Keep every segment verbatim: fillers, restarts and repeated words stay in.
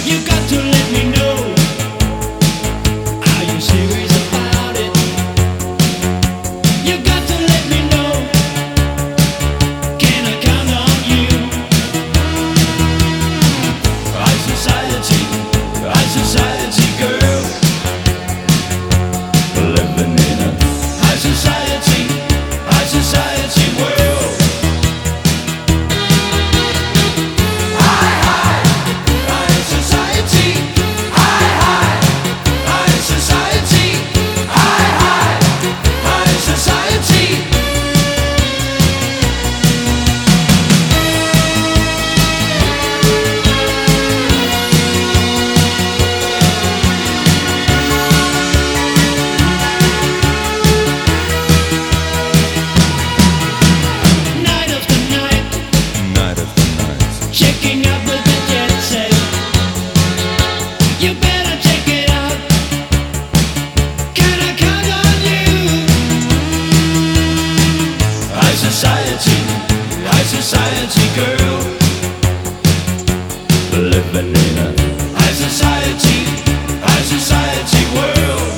You got to let me know. Are you serious about it? You got to let me know. Can I count on you? High society, high society girl, living in a high society, high society world. High, high, high society. High, high, high society. High, high, high society. Night after night, Night after night. checking out with the jet set. You better check it out. Can I count on you? High society, high society girl, living in a high society, high society world.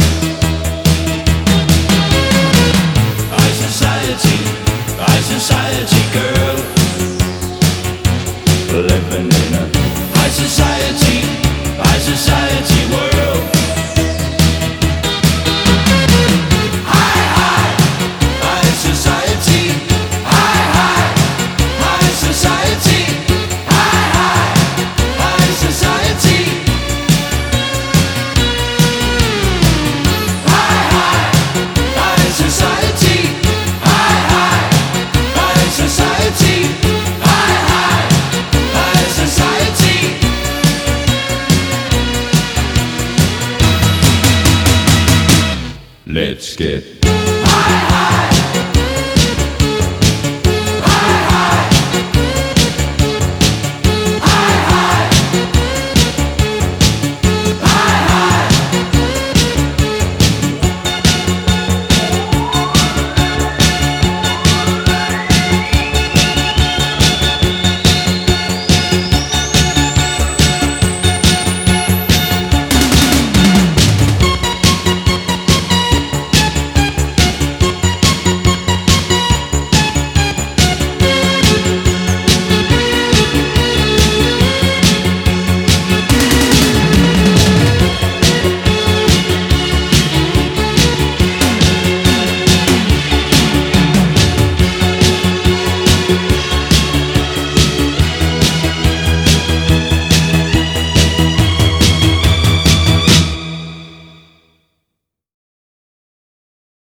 High society, high society girl, living in a high society, high society world. High, high, high society. High, high, high society. High, high, high society. High, high, high society. High, high, high society. High, high, high society. Let's get